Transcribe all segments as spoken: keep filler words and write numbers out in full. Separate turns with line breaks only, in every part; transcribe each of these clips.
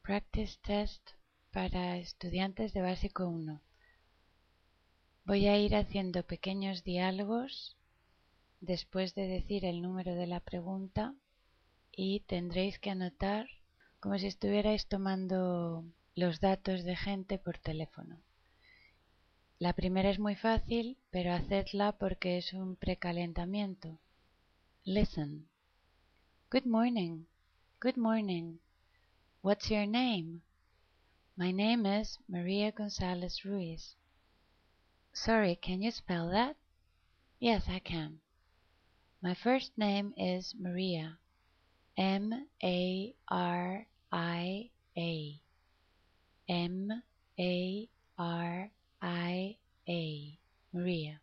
Practice Test para estudiantes de básico uno. Voy a ir haciendo pequeños diálogos después de decir el número de la pregunta y tendréis que anotar como si estuvierais tomando los datos de gente por teléfono. La primera es muy fácil, pero hacedla porque es un precalentamiento. Listen. Good morning. Good morning. What's your name? My name is Maria Gonzalez Ruiz. Sorry, can you spell that? Yes, I can. My first name is Maria. M A R I A. M A R I A. Maria.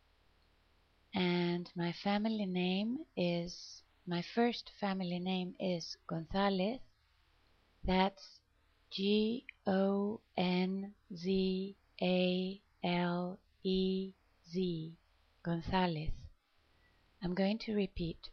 And my family name is, my first family name is Gonzalez. That's G O N Z A L E Z. Gonzalez. I'm going to repeat.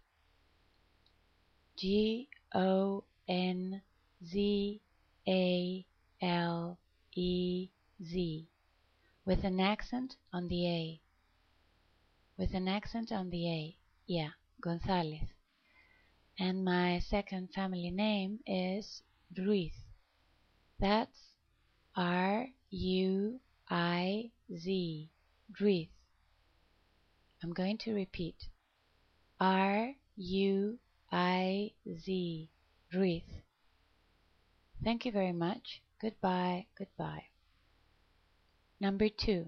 G O N Z A L E Z. With an accent on the A. With an accent on the A. Yeah, Gonzalez. And my second family name is Ruiz. That's R U I Z. Ruiz. I'm going to repeat. R U I Z. Ruiz. Thank you very much. Goodbye. Goodbye. Number two.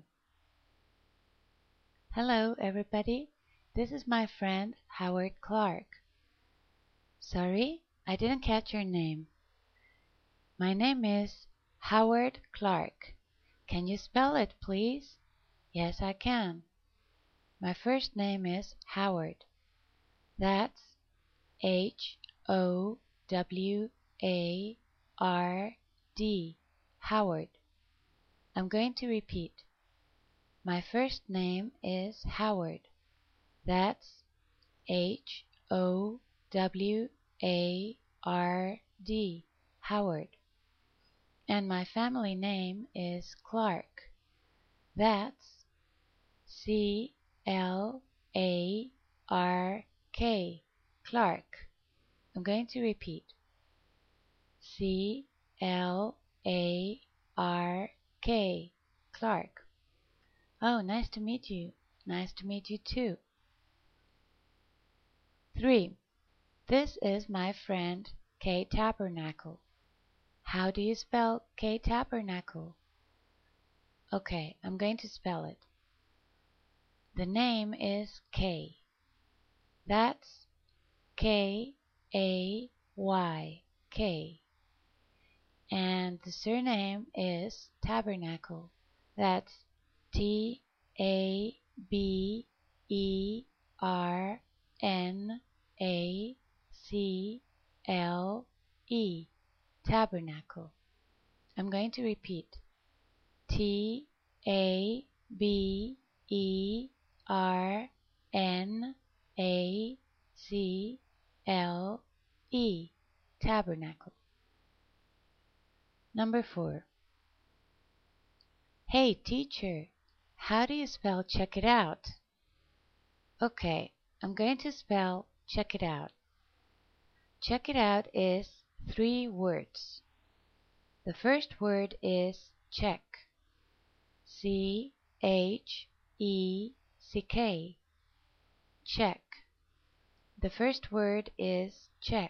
Hello, everybody. This is my friend Howard Clark. Sorry, I didn't catch your name. My name is Howard Clark. Can you spell it, please? Yes, I can. My first name is Howard. That's H O W A R D. Howard. I'm going to repeat. My first name is Howard. That's H O W A R D. Howard. And my family name is Clark. That's C L A R K. Clark. I'm going to repeat. C L A R K. Clark. Oh, nice to meet you. Nice to meet you too. Three. This is my friend Kay Tabernacle. How do you spell Kay Tabernacle? Okay, I'm going to spell it. The name is Kay. That's K A Y. Kay. And the surname is Tabernacle. That's T A B E R N A C L E. Tabernacle. I'm going to repeat. T A B E R N A C L E. Tabernacle. Number four. Hey teacher, how do you spell check it out? Okay, I'm going to spell check it out. Check it out is three words. The first word is check. C H E C K. Check. The first word is check.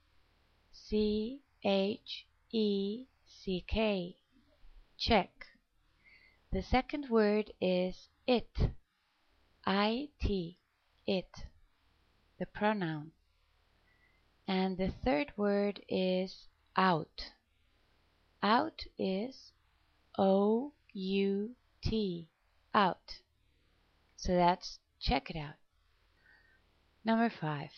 C H E C K. Check. The second word is it. I T. It. The pronoun. And the third word is out. Out is O U T. Out. So that's check it out. Number five.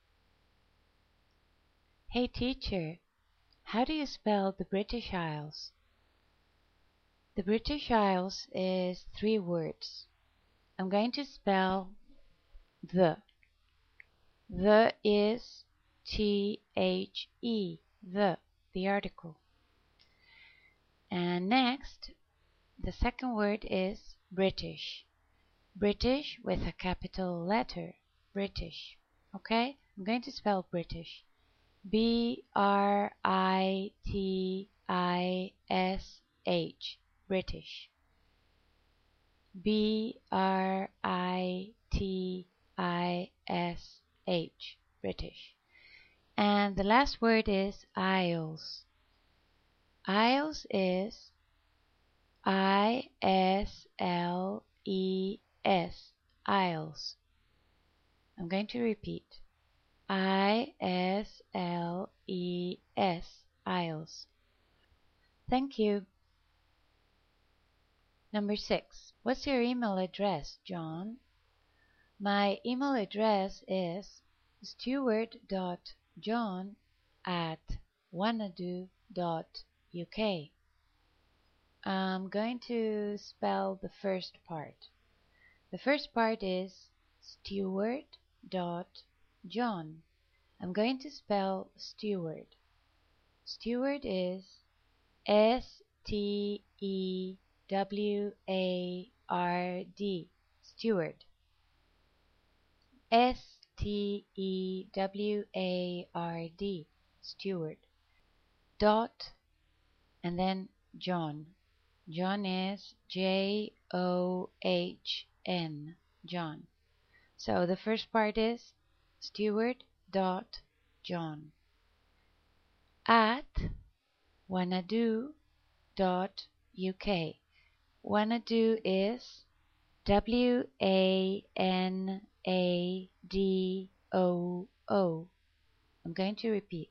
Hey teacher, how do you spell the British Isles? The British Isles is three words. I'm going to spell the. The is T H E. The. The article. And next, the second word is British. British with a capital letter. British. Okay? I'm going to spell British. B R I T I S H. British. B R I T I S H. British. And the last word is Isles. Isles is I S L E S. Isles. I'm going to repeat. I S L E S. Isles. Thank you. Number six. What's your email address, John? My email address is stewart.john at wanadoo dot U K. I'm going to spell the first part. The first part is stewart.john. I'm going to spell Stewart. Stewart is S T E W A R D. Stewart. S T E W A R D. Stewart. Dot and then John. John is J O H N. John. So the first part is Stewart dot John at wanadoo dot U K. Wanadoo is W A N A D O O. I'm going to repeat.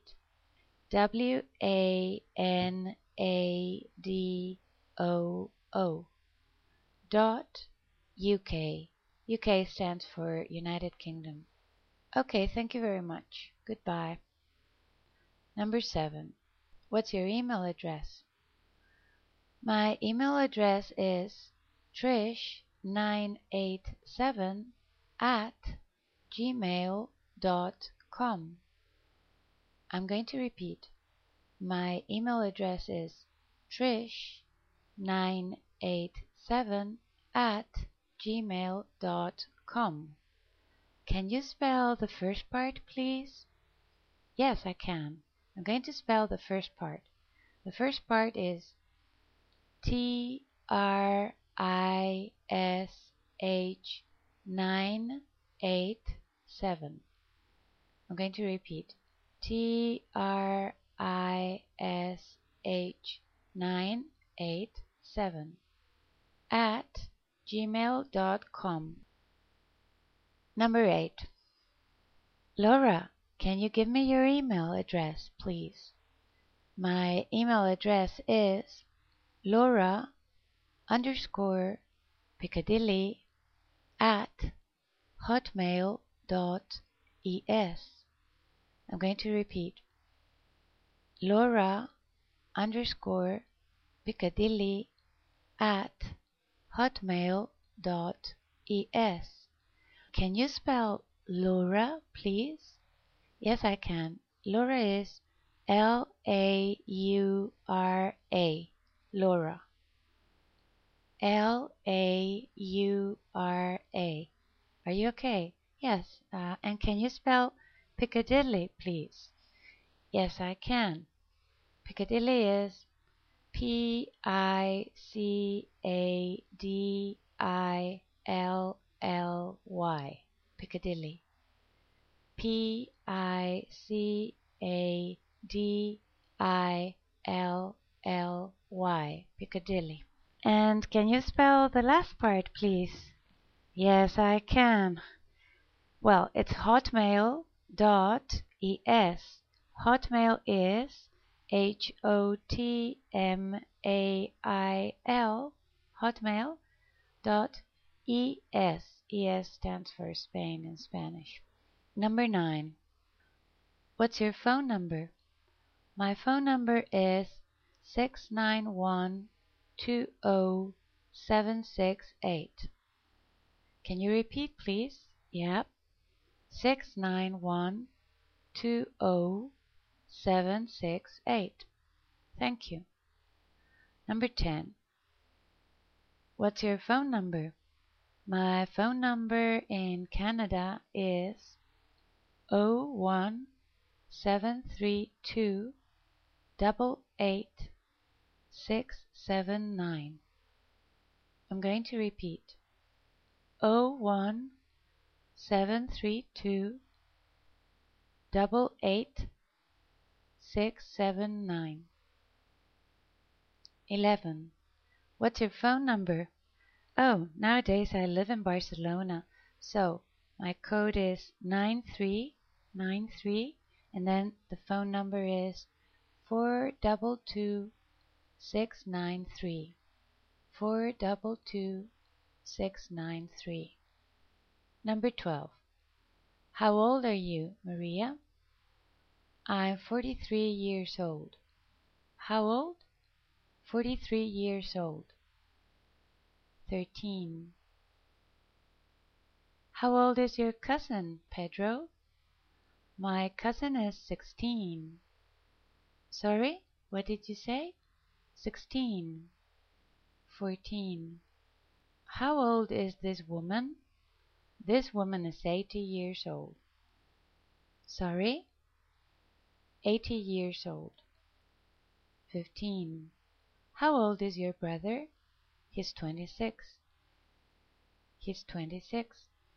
W A N A D O O dot U K. U K stands for United Kingdom. Okay, thank you very much. Goodbye. Number seven. What's your email address? My email address is trish nine eight seven at gmail dot com. I'm going to repeat. My email address is trish nine eight seven at gmail dot com. Can you spell the first part, please? Yes, I can. I'm going to spell the first part. The first part is T R I S H nine eight seven. I'm going to repeat. T R I S H nine eight seven at gmail dot com. Number eight. Laura, can you give me your email address, please? My email address is Laura underscore Piccadilly at hotmail dot es. I'm going to repeat. Laura underscore Piccadilly at hotmail dot es. Can you spell Laura, please? Yes, I can. Laura is L A U R A. Laura. L A U R A. Are you okay? Yes. Uh, and can you spell Piccadilly, please? Yes, I can. Piccadilly is P I C A D I L L Y. Piccadilly. P I C A D I L L Y. Piccadilly. And can you spell the last part, please? Yes, I can. Well, it's hotmail dot es. Hotmail is H O T M A I L. Hotmail dot es. Es stands for Spain in Spanish. Number nine. What's your phone number? My phone number is six nine one two zero seven six eight. Can you repeat, please? Yep. six nine one two zero seven six eight. Thank you. Number ten. What's your phone number? My phone number in Canada is oh one seven three two double eight six seven nine. I'm going to repeat. oh one seven three two double eight six seven nine. Eleven. What's your phone number? Oh, nowadays I live in Barcelona, so my code is nine three nine three, and then the phone number is four two two six nine three. four two two six nine three. Number twelve. How old are you, Maria? I'm forty-three years old. How old? forty-three years old. Thirteen. How old is your cousin, Pedro? My cousin is sixteen. Sorry, what did you say? Sixteen. Fourteen. How old is this woman? This woman is eighty years old. Sorry? Eighty years old. Fifteen. How old is your brother? He's twenty-six. He's twenty-six.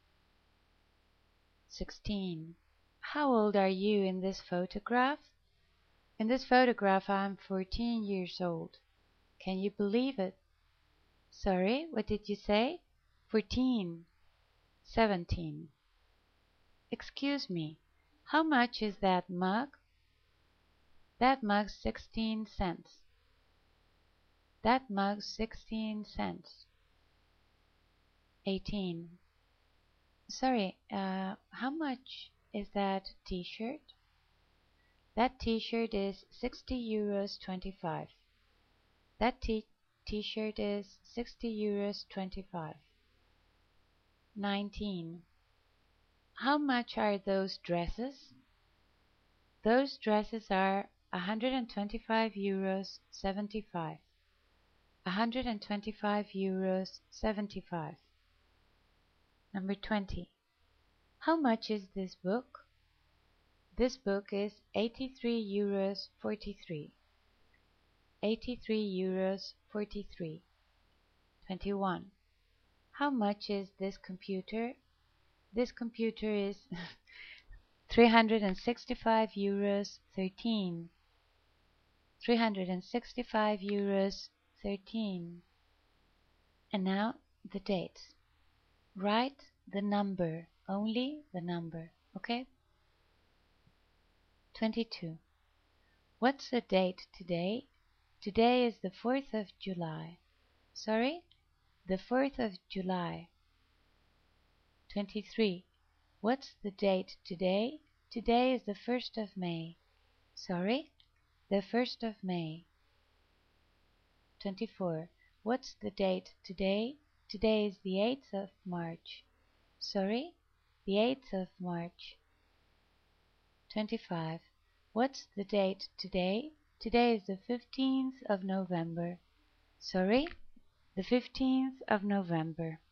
Sixteen. How old are you in this photograph? In this photograph I'm fourteen years old. Can you believe it? Sorry, what did you say? Fourteen. Seventeen. Excuse me, how much is that mug? That mug's sixteen cents. That mug's sixteen cents. Eighteen. Sorry, uh, how much is that t-shirt? That t-shirt is sixty euros twenty-five. That t- t-shirt is sixty euros twenty-five. Nineteen. How much are those dresses? Those dresses are one hundred twenty-five euros seventy-five. one hundred twenty-five euros seventy-five. Number twenty. How much is this book? This book is eighty-three euros forty-three. eighty-three euros forty-three. Twenty-one. How much is this computer? This computer is three hundred sixty-five euros thirteen. three hundred sixty-five euros thirteen. And now the dates. Write the number, only the number, okay? Twenty-two. What's the date today? Today is the fourth of July. Sorry? The fourth of July. Twenty-three. What's the date today? Today is the first of May. Sorry? The first of May. Twenty-four. What's the date today? Today is the eighth of March. Sorry? The eighth of March. Twenty-five. What's the date today? Today is the fifteenth of November. Sorry? The fifteenth of November.